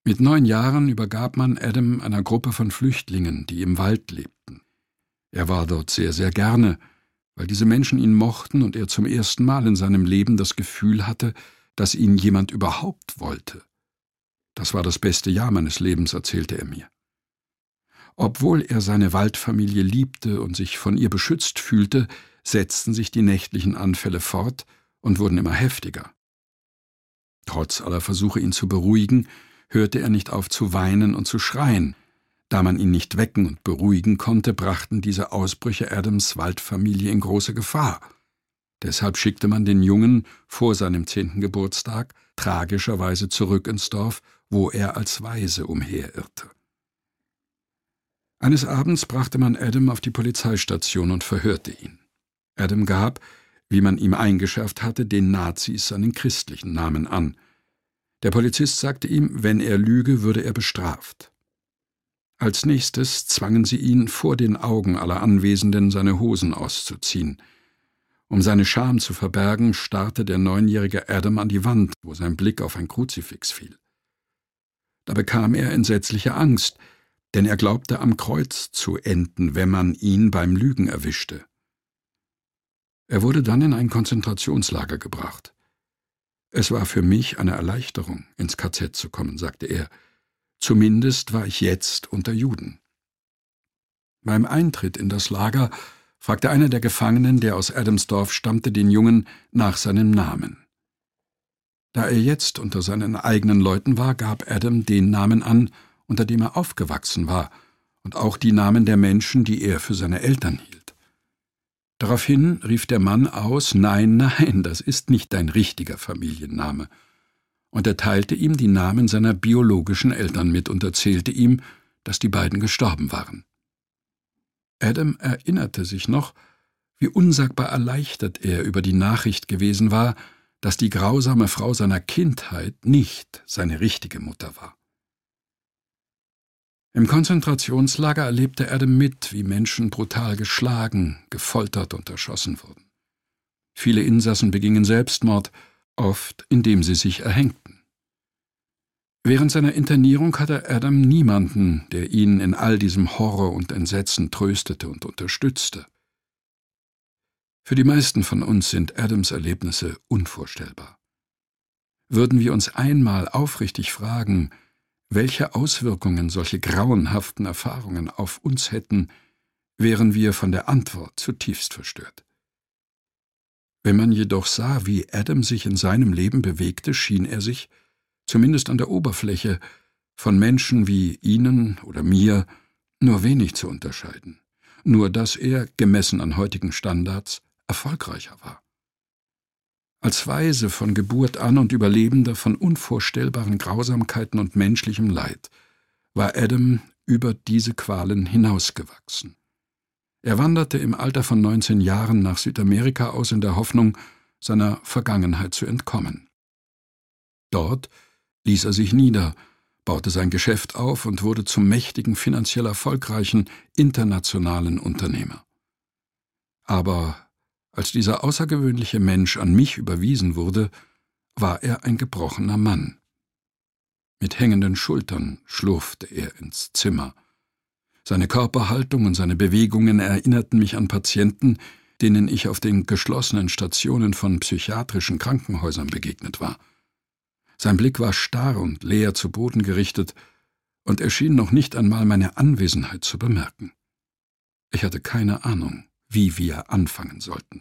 Mit 9 Jahren übergab man Adam einer Gruppe von Flüchtlingen, die im Wald lebten. Er war dort sehr, sehr gerne, weil diese Menschen ihn mochten und er zum ersten Mal in seinem Leben das Gefühl hatte, dass ihn jemand überhaupt wollte. Das war das beste Jahr meines Lebens, erzählte er mir. Obwohl er seine Waldfamilie liebte und sich von ihr beschützt fühlte, setzten sich die nächtlichen Anfälle fort und wurden immer heftiger. Trotz aller Versuche, ihn zu beruhigen, hörte er nicht auf zu weinen und zu schreien. Da man ihn nicht wecken und beruhigen konnte, brachten diese Ausbrüche Adams Waldfamilie in große Gefahr. Deshalb schickte man den Jungen vor seinem 10. Geburtstag tragischerweise zurück ins Dorf, wo er als Waise umherirrte. Eines Abends brachte man Adam auf die Polizeistation und verhörte ihn. Adam gab, wie man ihm eingeschärft hatte, den Nazis seinen christlichen Namen an. Der Polizist sagte ihm, wenn er lüge, würde er bestraft. Als nächstes zwangen sie ihn, vor den Augen aller Anwesenden seine Hosen auszuziehen. Um seine Scham zu verbergen, starrte der 9-jährige Adam an die Wand, wo sein Blick auf ein Kruzifix fiel. Da bekam er entsetzliche Angst, denn er glaubte, am Kreuz zu enden, wenn man ihn beim Lügen erwischte. Er wurde dann in ein Konzentrationslager gebracht. »Es war für mich eine Erleichterung, ins KZ zu kommen«, sagte er. »Zumindest war ich jetzt unter Juden.« Beim Eintritt in das Lager fragte einer der Gefangenen, der aus Adams Dorf stammte, den Jungen nach seinem Namen. Da er jetzt unter seinen eigenen Leuten war, gab Adam den Namen an, unter dem er aufgewachsen war, und auch die Namen der Menschen, die er für seine Eltern hielt. Daraufhin rief der Mann aus, »Nein, nein, das ist nicht dein richtiger Familienname«, und er teilte ihm die Namen seiner biologischen Eltern mit und erzählte ihm, dass die beiden gestorben waren. Adam erinnerte sich noch, wie unsagbar erleichtert er über die Nachricht gewesen war, dass die grausame Frau seiner Kindheit nicht seine richtige Mutter war. Im Konzentrationslager erlebte Adam mit, wie Menschen brutal geschlagen, gefoltert und erschossen wurden. Viele Insassen begingen Selbstmord, oft indem sie sich erhängten. Während seiner Internierung hatte Adam niemanden, der ihn in all diesem Horror und Entsetzen tröstete und unterstützte. Für die meisten von uns sind Adams Erlebnisse unvorstellbar. Würden wir uns einmal aufrichtig fragen, welche Auswirkungen solche grauenhaften Erfahrungen auf uns hätten, wären wir von der Antwort zutiefst verstört. Wenn man jedoch sah, wie Adam sich in seinem Leben bewegte, schien er sich, zumindest an der Oberfläche, von Menschen wie Ihnen oder mir nur wenig zu unterscheiden, nur dass er, gemessen an heutigen Standards, erfolgreicher war. Als Waise von Geburt an und Überlebender von unvorstellbaren Grausamkeiten und menschlichem Leid war Adam über diese Qualen hinausgewachsen. Er wanderte im Alter von 19 Jahren nach Südamerika aus in der Hoffnung, seiner Vergangenheit zu entkommen. Dort ließ er sich nieder, baute sein Geschäft auf und wurde zum mächtigen, finanziell erfolgreichen, internationalen Unternehmer. Aber als dieser außergewöhnliche Mensch an mich überwiesen wurde, war er ein gebrochener Mann. Mit hängenden Schultern schlurfte er ins Zimmer. Seine Körperhaltung und seine Bewegungen erinnerten mich an Patienten, denen ich auf den geschlossenen Stationen von psychiatrischen Krankenhäusern begegnet war. Sein Blick war starr und leer zu Boden gerichtet, und er schien noch nicht einmal meine Anwesenheit zu bemerken. Ich hatte keine Ahnung, wie wir anfangen sollten.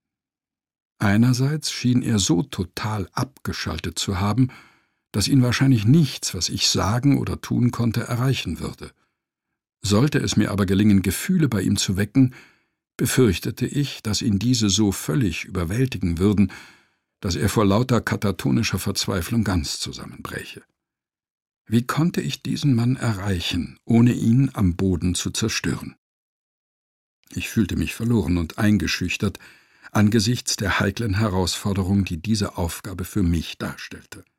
Einerseits schien er so total abgeschaltet zu haben, dass ihn wahrscheinlich nichts, was ich sagen oder tun konnte, erreichen würde. Sollte es mir aber gelingen, Gefühle bei ihm zu wecken, befürchtete ich, dass ihn diese so völlig überwältigen würden, dass er vor lauter katatonischer Verzweiflung ganz zusammenbräche. Wie konnte ich diesen Mann erreichen, ohne ihn am Boden zu zerstören? Ich fühlte mich verloren und eingeschüchtert angesichts der heiklen Herausforderung, die diese Aufgabe für mich darstellte.